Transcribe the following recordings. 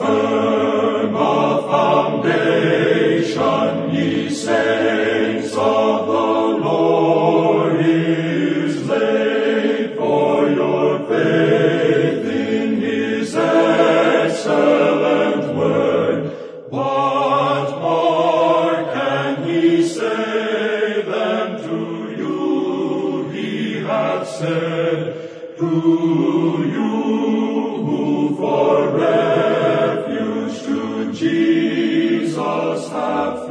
firm a foundation, ye saints of the Lord is laid, for your faith in his excellent word. What more can he say than to you he hath said? To you who for refuge to Jesus have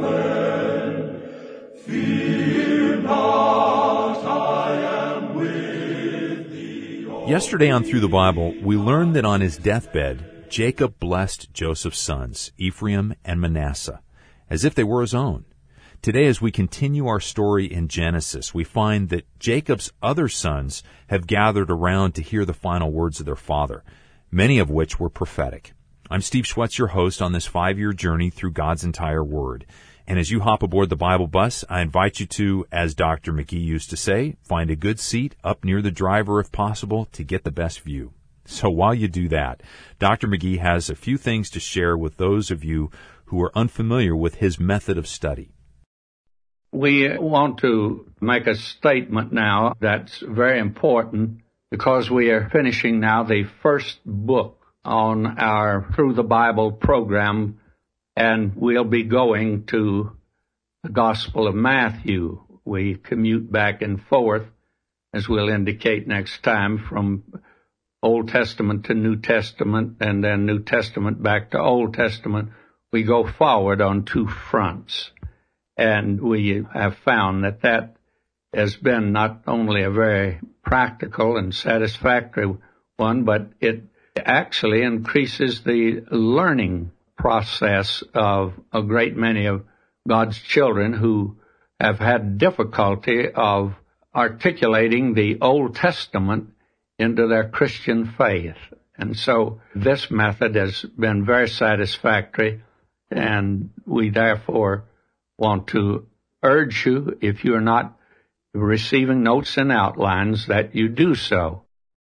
fled, fear not, I am with thee. Yesterday on Through the Bible, we learned that on his deathbed, Jacob blessed Joseph's sons, Ephraim and Manasseh, as if they were his own. Today, as we continue our story in Genesis, we find that Jacob's other sons have gathered around to hear the final words of their father, many of which were prophetic. I'm Steve Schwetz, your host on this 5-year journey through God's entire Word. And as you hop aboard the Bible bus, I invite you to, as Dr. McGee used to say, find a good seat up near the driver if possible to get the best view. So while you do that, Dr. McGee has a few things to share with those of you who are unfamiliar with his method of study. We want to make a statement now that's very important because we are finishing now the first book on our Through the Bible program, and we'll be going to the Gospel of Matthew. We commute back and forth, as we'll indicate next time, from Old Testament to New Testament and then New Testament back to Old Testament. We go forward on two fronts. And we have found that that has been not only a very practical and satisfactory one, but it actually increases the learning process of a great many of God's children who have had difficulty of articulating the Old Testament into their Christian faith. And so this method has been very satisfactory, and we therefore want to urge you, if you're not receiving notes and outlines, that you do so.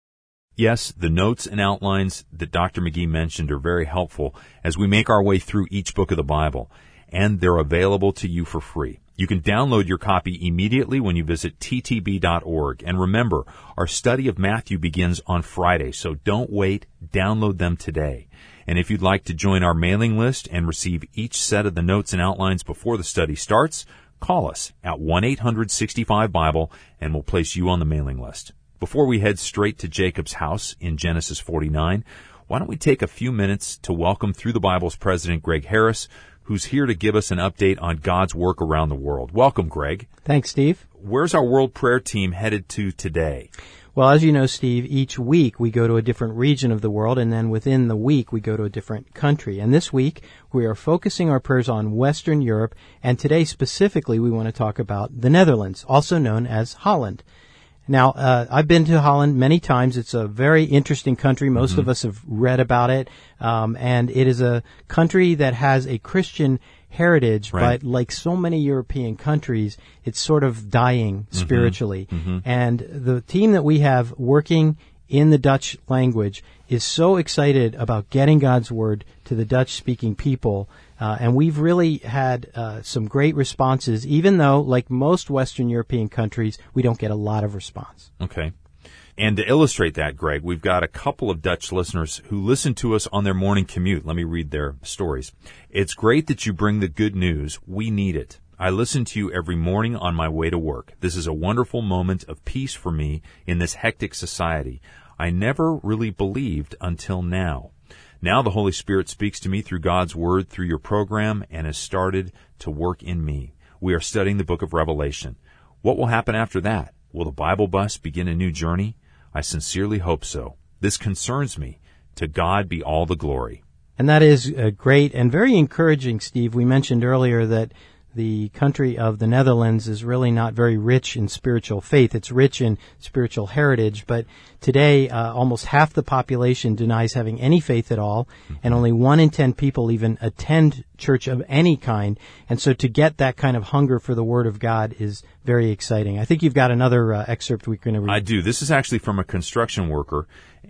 Yes, the notes and outlines that Dr. McGee mentioned are very helpful as we make our way through each book of the Bible, and they're available to you for free. You can download your copy immediately when you visit ttb.org. And remember, our study of Matthew begins on Friday, so don't wait. Download them today. And if you'd like to join our mailing list and receive each set of the notes and outlines before the study starts, call us at 1-800-65-BIBLE and we'll place you on the mailing list. Before we head straight to Jacob's house in Genesis 49, why don't we take a few minutes to welcome Through the Bible's President Greg Harris, who's here to give us an update on God's work around the world. Welcome, Greg. Thanks, Steve. Where's our World Prayer Team headed to today? Well, as you know, Steve, each week we go to a different region of the world, and then within the week we go to a different country. And this week we are focusing our prayers on Western Europe, and today specifically we want to talk about the Netherlands, also known as Holland. Now, I've been to Holland many times. It's a very interesting country. Most of us have read about it, and it is a country that has a Christian heritage, right. But like so many European countries, it's sort of dying spiritually. And the team that we have working in the Dutch language is so excited about getting God's Word to the Dutch-speaking people, and we've really had some great responses, even though, like most Western European countries, we don't get a lot of response. Okay. And to illustrate that, Greg, we've got a couple of Dutch listeners who listen to us on their morning commute. Let me read their stories. It's great that you bring the good news. We need it. I listen to you every morning on my way to work. This is a wonderful moment of peace for me in this hectic society. I never really believed until now. Now the Holy Spirit speaks to me through God's Word through your program and has started to work in me. We are studying the book of Revelation. What will happen after that? Will the Bible bus begin a new journey? I sincerely hope so. This concerns me. To God be all the glory. And that is great and very encouraging, Steve. We mentioned earlier that the country of the Netherlands is really not very rich in spiritual faith. It's rich in spiritual heritage, but today almost half the population denies having any faith at all, and only 1 in 10 people even attend church of any kind. And so to get that kind of hunger for the Word of God is very exciting. I think you've got another excerpt we're going to read. I do. This is actually from a construction worker,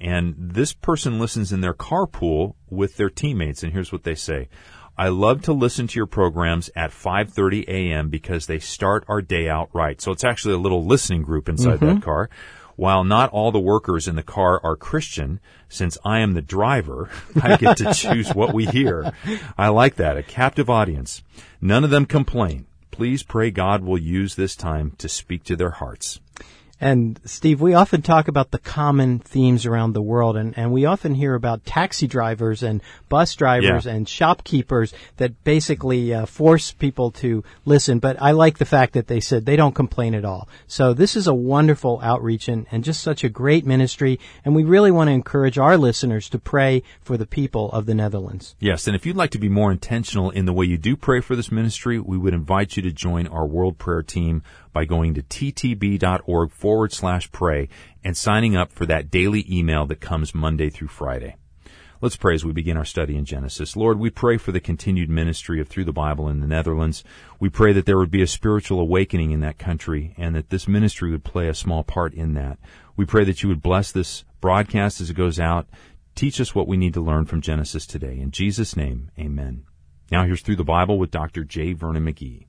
And this person listens in their carpool with their teammates, and here's what they say. I love to listen to your programs at 5:30 a.m. because they start our day out right. So it's actually a little listening group inside that car. While not all the workers in the car are Christian, since I am the driver, I get to choose what we hear. I like that, a captive audience. None of them complain. Please pray God will use this time to speak to their hearts. And, Steve, we often talk about the common themes around the world, and we often hear about taxi drivers and bus drivers and shopkeepers that basically force people to listen. But I like the fact that they said they don't complain at all. So this is a wonderful outreach and just such a great ministry, and we really want to encourage our listeners to pray for the people of the Netherlands. Yes, and if you'd like to be more intentional in the way you do pray for this ministry, we would invite you to join our World Prayer Team by going to ttb.org/pray and signing up for that daily email that comes Monday through Friday. Let's pray as we begin our study in Genesis. Lord, we pray for the continued ministry of Through the Bible in the Netherlands. We pray that there would be a spiritual awakening in that country and that this ministry would play a small part in that. We pray that you would bless this broadcast as it goes out. Teach us what we need to learn from Genesis today. In Jesus' name, amen. Now here's Through the Bible with Dr. J. Vernon McGee.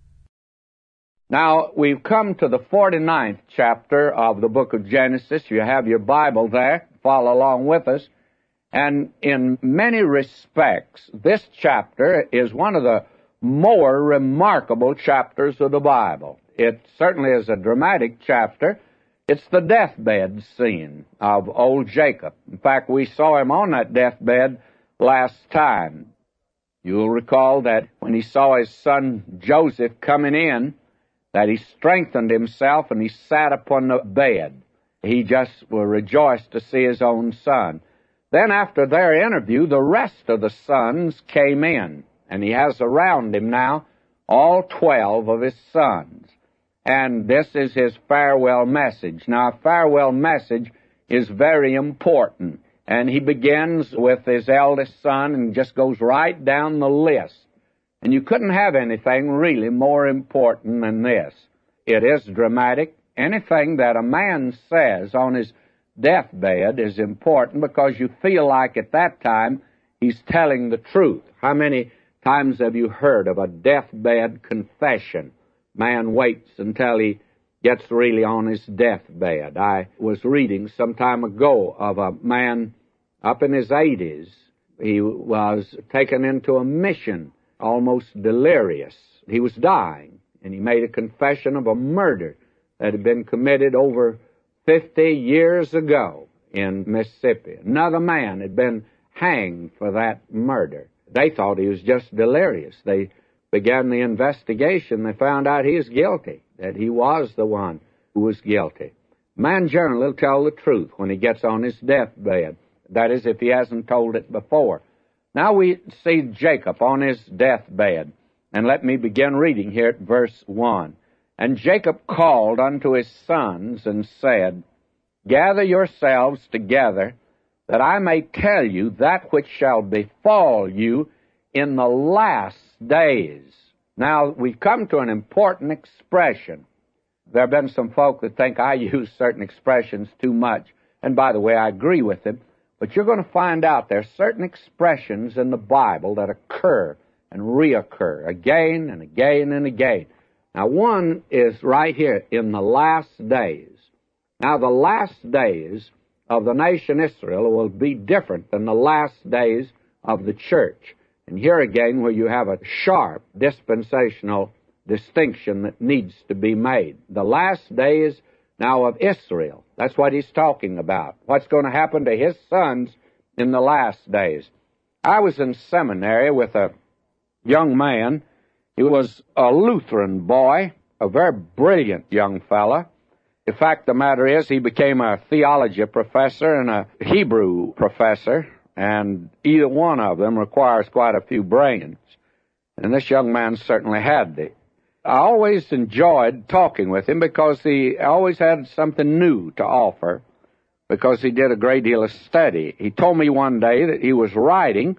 Now, we've come to the 49th chapter of the book of Genesis. You have your Bible there. Follow along with us. And in many respects, this chapter is one of the more remarkable chapters of the Bible. It certainly is a dramatic chapter. It's the deathbed scene of old Jacob. In fact, we saw him on that deathbed last time. You'll recall that when he saw his son Joseph coming in, that he strengthened himself and he sat upon the bed. He just rejoiced to see his own son. Then after their interview, the rest of the sons came in, and he has around him now all 12 of his sons. And this is his farewell message. Now, a farewell message is very important, and he begins with his eldest son and just goes right down the list. And you couldn't have anything really more important than this. It is dramatic. Anything that a man says on his deathbed is important because you feel like at that time he's telling the truth. How many times have you heard of a deathbed confession? Man waits until he gets really on his deathbed. I was reading some time ago of a man up in his 80s. He was taken into a mission, almost delirious. He was dying, and he made a confession of a murder that had been committed over 50 years ago in Mississippi. Another man had been hanged for that murder. They thought he was just delirious. They began the investigation. They found out he was guilty, that he was the one who was guilty. Man generally will tell the truth when he gets on his deathbed. That is, if he hasn't told it before. Now we see Jacob on his deathbed. And let me begin reading here at verse 1. And Jacob called unto his sons and said, Gather yourselves together, that I may tell you that which shall befall you in the last days. Now, we've come to an important expression. There have been some folk that think I use certain expressions too much. And by the way, I agree with them. But you're going to find out there are certain expressions in the Bible that occur and reoccur again and again and again. Now, one is right here, in the last days. Now, the last days of the nation Israel will be different than the last days of the church. And here again, where you have a sharp dispensational distinction that needs to be made. The last days now of Israel. That's what he's talking about. What's going to happen to his sons in the last days. I was in seminary with a young man. He was a Lutheran boy, a very brilliant young fella. The fact of the matter is he became a theology professor and a Hebrew professor, and either one of them requires quite a few brains. And this young man certainly had it. I always enjoyed talking with him because he always had something new to offer, because he did a great deal of study. He told me one day that he was writing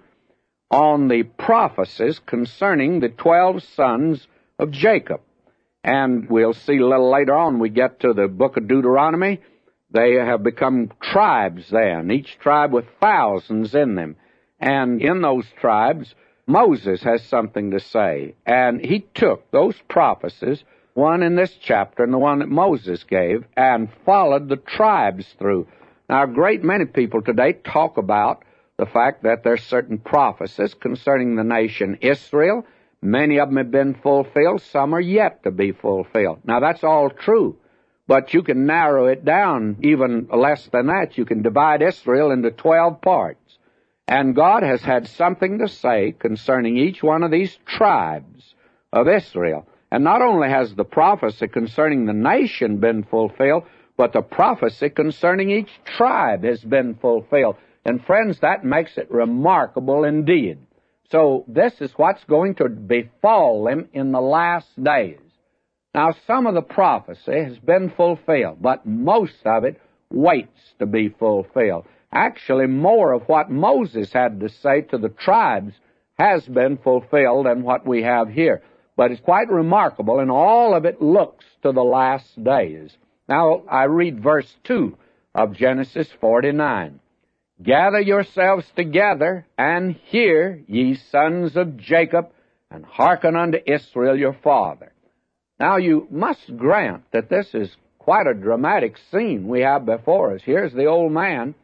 on the prophecies concerning the 12 sons of Jacob. And we'll see a little later on, we get to the book of Deuteronomy, They have become tribes then, each tribe with thousands in them. And in those tribes, Moses has something to say. And he took those prophecies, one in this chapter and the one that Moses gave, and followed the tribes through. Now, a great many people today talk about the fact that there's certain prophecies concerning the nation Israel. Many of them have been fulfilled. Some are yet to be fulfilled. Now, that's all true. But you can narrow it down even less than that. You can divide Israel into 12 parts. And God has had something to say concerning each one of these tribes of Israel. And not only has the prophecy concerning the nation been fulfilled, but the prophecy concerning each tribe has been fulfilled. And friends, that makes it remarkable indeed. So this is what's going to befall them in the last days. Now, some of the prophecy has been fulfilled, but most of it waits to be fulfilled. Actually, more of what Moses had to say to the tribes has been fulfilled than what we have here. But it's quite remarkable, and all of it looks to the last days. Now, I read verse 2 of Genesis 49. Gather yourselves together, and hear, ye sons of Jacob, and hearken unto Israel your father. Now, you must grant that this is quite a dramatic scene we have before us. Here's the old man,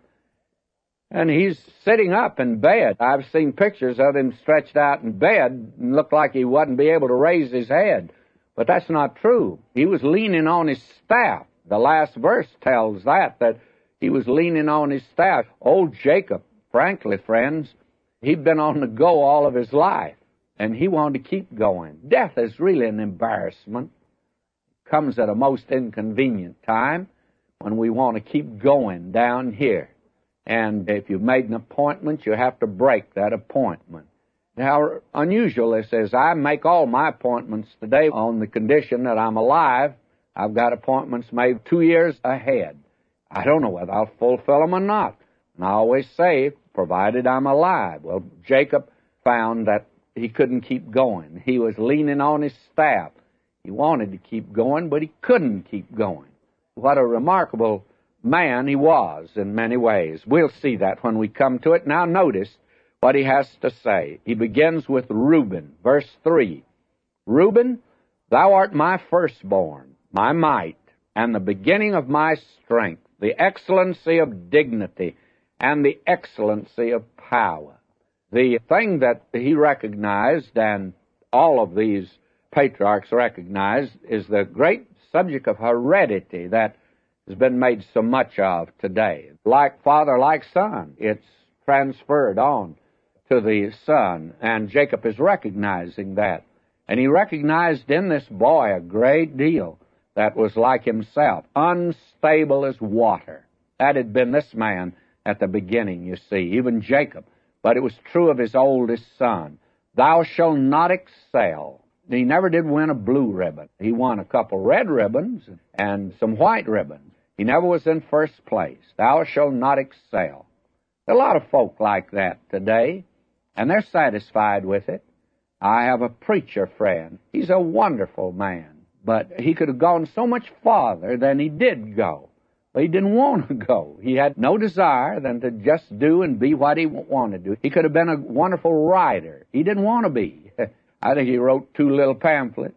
and he's sitting up in bed. I've seen pictures of him stretched out in bed and looked like he wouldn't be able to raise his head. But that's not true. He was leaning on his staff. The last verse tells that he was leaning on his staff. Old Jacob, frankly, friends, he'd been on the go all of his life, and he wanted to keep going. Death is really an embarrassment. It comes at a most inconvenient time when we want to keep going down here. And if you've made an appointment, you have to break that appointment. How unusual this is. I make all my appointments today on the condition that I'm alive. I've got appointments made 2 years ahead. I don't know whether I'll fulfill them or not. And I always say, provided I'm alive. Well, Jacob found that he couldn't keep going. He was leaning on his staff. He wanted to keep going, but he couldn't keep going. What a remarkable man he was in many ways. We'll see that when we come to it. Now notice what he has to say. He begins with Reuben, verse 3. Reuben, thou art my firstborn, my might, and the beginning of my strength, the excellency of dignity, and the excellency of power. The thing that he recognized, and all of these patriarchs recognized, is the great subject of heredity that has been made so much of today. Like father, like son, it's transferred on to the son, and Jacob is recognizing that. And he recognized in this boy a great deal that was like himself, unstable as water. That had been this man at the beginning, you see, even Jacob. But it was true of his oldest son. Thou shalt not excel. He never did win a blue ribbon. He won a couple red ribbons and some white ribbons. He never was in first place. Thou shalt not excel. There are a lot of folk like that today, and they're satisfied with it. I have a preacher friend. He's a wonderful man, but he could have gone so much farther than he did go. But he didn't want to go. He had no desire than to just do and be what he wanted to do. He could have been a wonderful writer. He didn't want to be. I think he wrote 2 little pamphlets,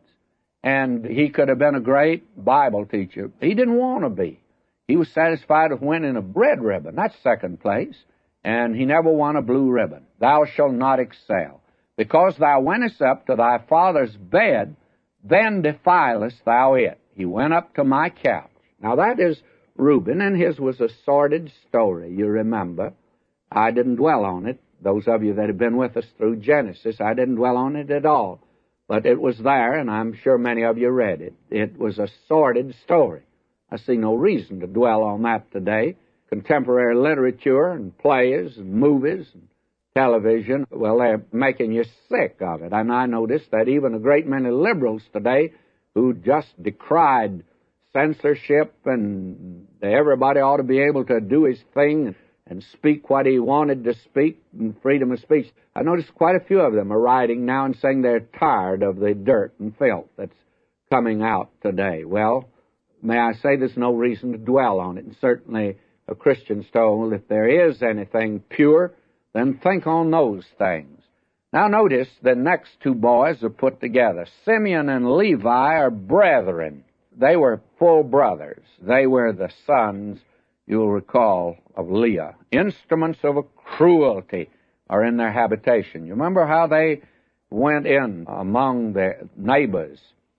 and he could have been a great Bible teacher. He didn't want to be. He was satisfied with winning a red ribbon. That's second place. And he never won a blue ribbon. Thou shalt not excel. Because thou wentest up to thy father's bed, then defilest thou it. He went up to my couch. Now that is Reuben, and his was a sordid story, you remember. I didn't dwell on it. Those of you that have been with us through Genesis, I didn't dwell on it at all. But it was there, and I'm sure many of you read it. It was a sordid story. I see no reason to dwell on that today. Contemporary literature and plays and movies and television, well, they're making you sick of it. And I noticed that even a great many liberals today who just decried censorship and everybody ought to be able to do his thing and speak what he wanted to speak and freedom of speech. I noticed quite a few of them are writing now and saying they're tired of the dirt and filth that's coming out today. Well, may I say, there's no reason to dwell on it. And certainly a Christian's told, if there is anything pure, then think on those things. Now notice the next two boys are put together. Simeon and Levi are brethren. They were full brothers. They were the sons, you'll recall, of Leah. Instruments of cruelty are in their habitation. You remember how they went in among their neighbors,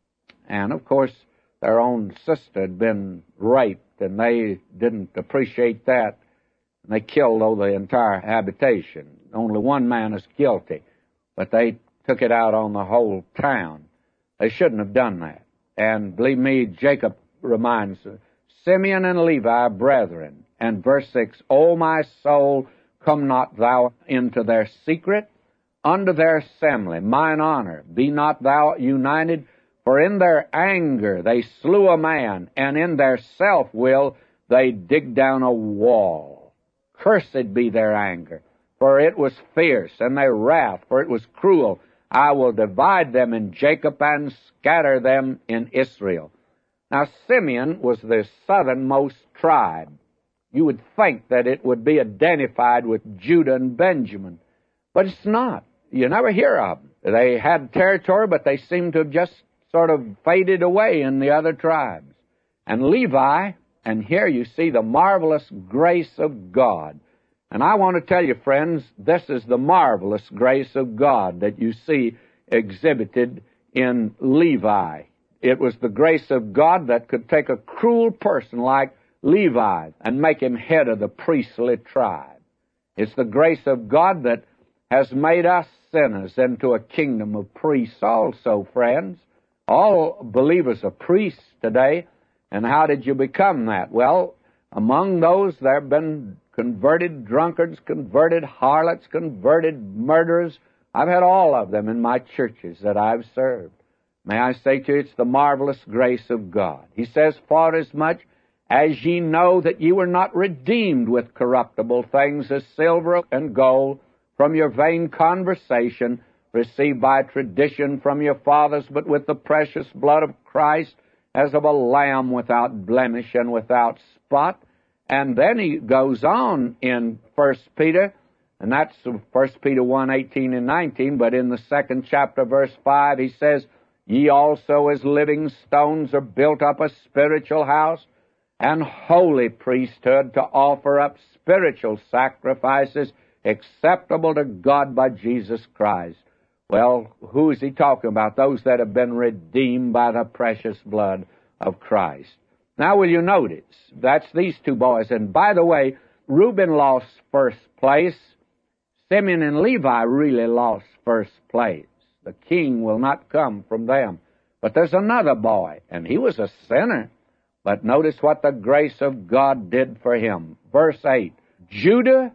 and of course their own sister had been raped, and they didn't appreciate that, and they killed the entire habitation. Only one man is guilty, but they took it out on the whole town. They shouldn't have done that. And believe me, Jacob reminds us, Simeon and Levi, brethren. And verse 6, O my soul, come not thou into their secret, unto their assembly, mine honor, be not thou united, for in their anger they slew a man, and in their self-will they dig down a wall. Cursed be their anger, for it was fierce, and their wrath, for it was cruel. I will divide them in Jacob and scatter them in Israel. Now, Simeon was the southernmost tribe. You would think that it would be identified with Judah and Benjamin, but it's not. You never hear of them. They had territory, but they seem to have just sort of faded away in the other tribes. And Levi, and here you see the marvelous grace of God. And I want to tell you, friends, this is the marvelous grace of God that you see exhibited in Levi. It was the grace of God that could take a cruel person like Levi and make him head of the priestly tribe. It's the grace of God that has made us sinners into a kingdom of priests also, friends. All believers are priests today. And how did you become that? Well, among those there have been converted drunkards, converted harlots, converted murderers. I've had all of them in my churches that I've served. May I say to you, it's the marvelous grace of God. He says, for as much as ye know that ye were not redeemed with corruptible things as silver and gold from your vain conversation received by tradition from your fathers, but with the precious blood of Christ as of a lamb without blemish and without spot. And then he goes on in 1 Peter, and that's 1 Peter 1, 18 and 19, but in the second chapter, verse 5, he says, ye also as living stones are built up a spiritual house and holy priesthood to offer up spiritual sacrifices acceptable to God by Jesus Christ. Well, who is he talking about? Those that have been redeemed by the precious blood of Christ. Now, will you notice, that's these two boys. And by the way, Reuben lost first place. Simeon and Levi really lost first place. The king will not come from them. But there's another boy, and he was a sinner. But notice what the grace of God did for him. Verse 8, Judah,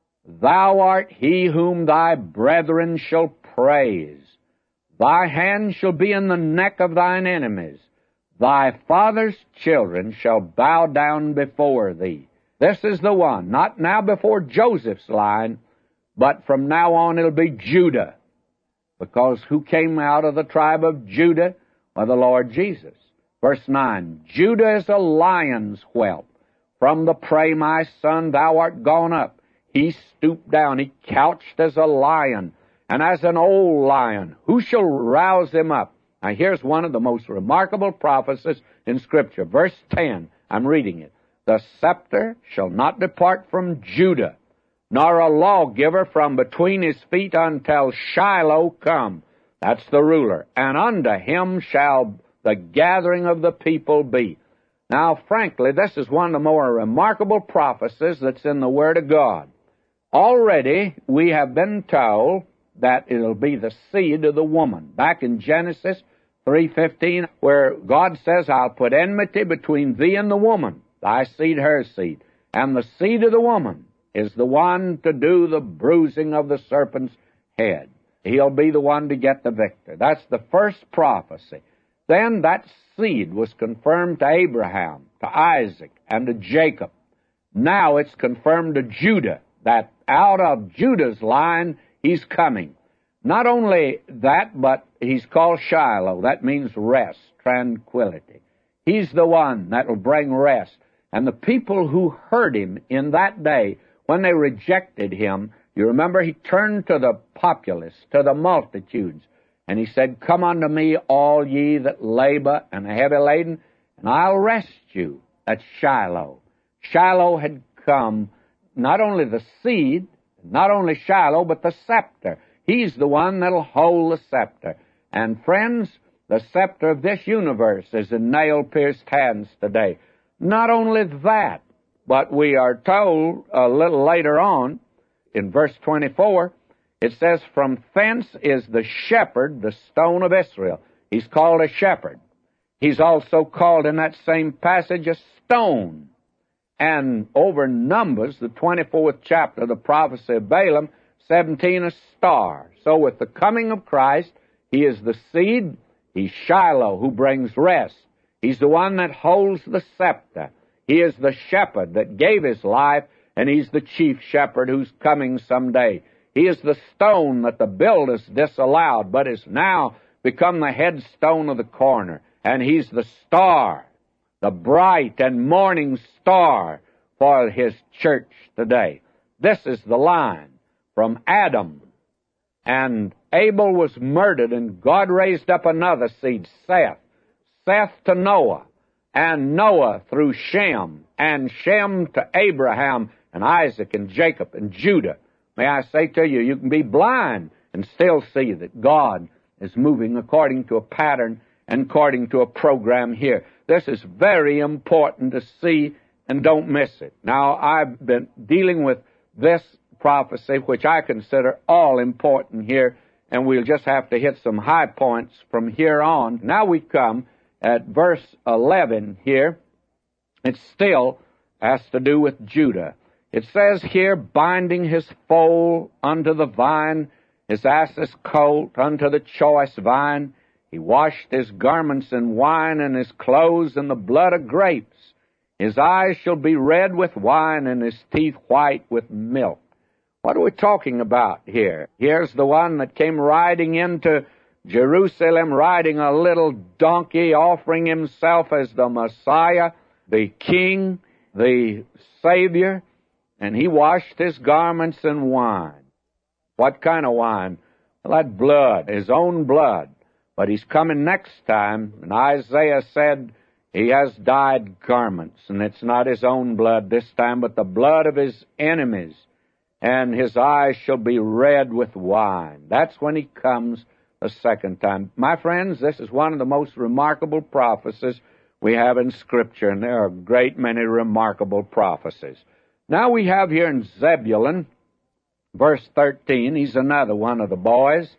thou art he whom thy brethren shall praise. Thy hand shall be in the neck of thine enemies. Thy father's children shall bow down before thee. This is the one, not now before Joseph's line, but from now on it'll be Judah. Because who came out of the tribe of Judah? Well, the Lord Jesus. Verse 9, Judah is a lion's whelp. From the prey, my son, thou art gone up. He stooped down, he couched as a lion, and as an old lion. Who shall rouse him up? Now, here's one of the most remarkable prophecies in Scripture. Verse 10, I'm reading it. The scepter shall not depart from Judah, nor a lawgiver from between his feet until Shiloh come. That's the ruler. And unto him shall the gathering of the people be. Now, frankly, this is one of the more remarkable prophecies that's in the Word of God. Already, we have been told that it'll be the seed of the woman. Back in Genesis 3:15, where God says, I'll put enmity between thee and the woman, thy seed, her seed. And the seed of the woman is the one to do the bruising of the serpent's head. He'll be the one to get the victor. That's the first prophecy. Then that seed was confirmed to Abraham, to Isaac, and to Jacob. Now it's confirmed to Judah, that out of Judah's line, he's coming. Not only that, but he's called Shiloh. That means rest, tranquility. He's the one that will bring rest. And the people who heard him in that day, when they rejected him, you remember he turned to the populace, to the multitudes, and he said, "Come unto me, all ye that labor and are heavy laden, and I'll rest you." That's Shiloh. Shiloh had come, not only the seed, not only Shiloh, but the scepter. He's the one that'll hold the scepter. And friends, the scepter of this universe is in nail-pierced hands today. Not only that, but we are told a little later on, in verse 24, it says, "From thence is the shepherd, the stone of Israel." He's called a shepherd. He's also called in that same passage a stone. And over Numbers, the 24th chapter, the prophecy of Balaam, 17, a star. So with the coming of Christ, he is the seed. He's Shiloh, who brings rest. He's the one that holds the scepter. He is the shepherd that gave his life, and he's the chief shepherd who's coming someday. He is the stone that the builders disallowed, but is now become the headstone of the corner. And he's the star, the bright and morning star for his church today. This is the line from Adam. And Abel was murdered, and God raised up another seed, Seth. Seth to Noah, and Noah through Shem, and Shem to Abraham, and Isaac, and Jacob, and Judah. May I say to you, you can be blind and still see that God is moving according to a pattern and according to a program here. This is very important to see, and don't miss it. Now, I've been dealing with this prophecy, which I consider all important here, and we'll just have to hit some high points from here on. Now we come at verse 11 here. It still has to do with Judah. It says here, "Binding his foal unto the vine, his ass's colt unto the choice vine. He washed his garments in wine, and his clothes in the blood of grapes. His eyes shall be red with wine, and his teeth white with milk." What are we talking about here? Here's the one that came riding into Jerusalem, riding a little donkey, offering himself as the Messiah, the King, the Savior, and he washed his garments in wine. What kind of wine? Well, that blood, his own blood. But he's coming next time, and Isaiah said he has dyed garments, and it's not his own blood this time, but the blood of his enemies. And his eyes shall be red with wine. That's when he comes the second time. My friends, this is one of the most remarkable prophecies we have in Scripture, and there are a great many remarkable prophecies. Now we have here in Zebulun, verse 13, he's another one of the boys.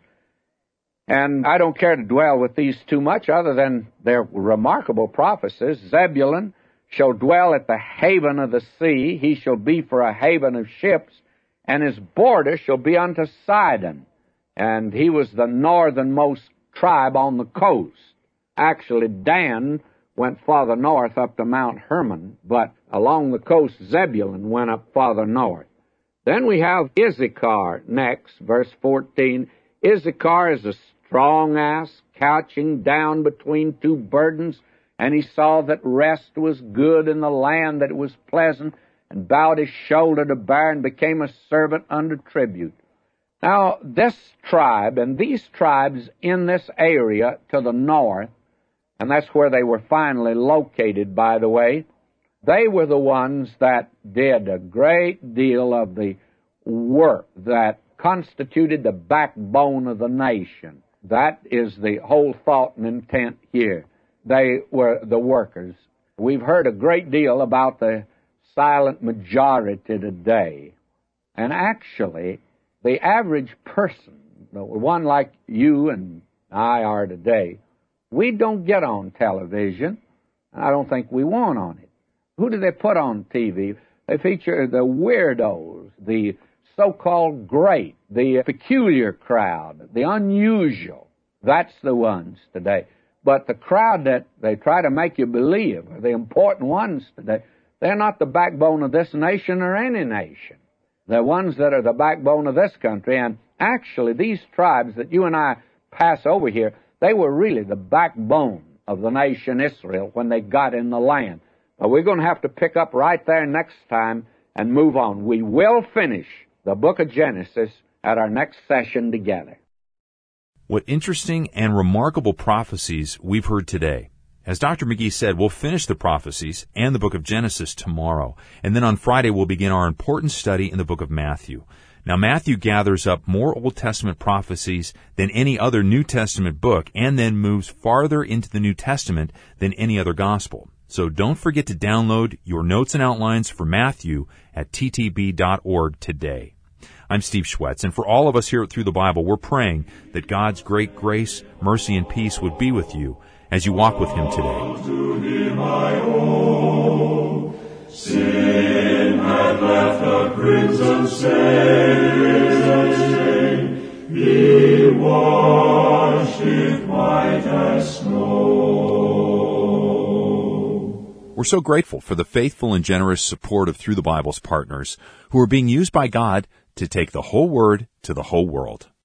And I don't care to dwell with these too much, other than they're remarkable prophecies. "Zebulun shall dwell at the haven of the sea. He shall be for a haven of ships, and his border shall be unto Sidon." And he was the northernmost tribe on the coast. Actually, Dan went farther north up to Mount Hermon, but along the coast, Zebulun went up farther north. Then we have Issachar next, verse 14. "Issachar is a strong ass, couching down between two burdens, and he saw that rest was good in the land, that it was pleasant, and bowed his shoulder to bear, and became a servant under tribute." Now, this tribe, and these tribes in this area to the north, and that's where they were finally located, by the way, they were the ones that did a great deal of the work that constituted the backbone of the nation. That is the whole thought and intent here. They were the workers. We've heard a great deal about the silent majority today. And actually, the average person, the one like you and I are today, we don't get on television. I don't think we want on it. Who do they put on TV? They feature the weirdos, the so-called great, the peculiar crowd, the unusual. That's the ones today. But the crowd that they try to make you believe are the important ones today. They're not the backbone of this nation or any nation. They're ones that are the backbone of this country. And actually, these tribes that you and I pass over here, they were really the backbone of the nation Israel when they got in the land. But we're going to have to pick up right there next time and move on. We will finish the book of Genesis at our next session together. What interesting and remarkable prophecies we've heard today. As Dr. McGee said, we'll finish the prophecies and the book of Genesis tomorrow. And then on Friday, we'll begin our important study in the book of Matthew. Now, Matthew gathers up more Old Testament prophecies than any other New Testament book and then moves farther into the New Testament than any other gospel. So don't forget to download your notes and outlines for Matthew at ttb.org today. I'm Steve Schwetz, and for all of us here at Through the Bible, we're praying that God's great grace, mercy, and peace would be with you as you walk with Him today. To Him I owe. Sin had left a crimson stain. He washed it white as snow. We're so grateful for the faithful and generous support of Through the Bible's partners who are being used by God to take the whole Word to the whole world.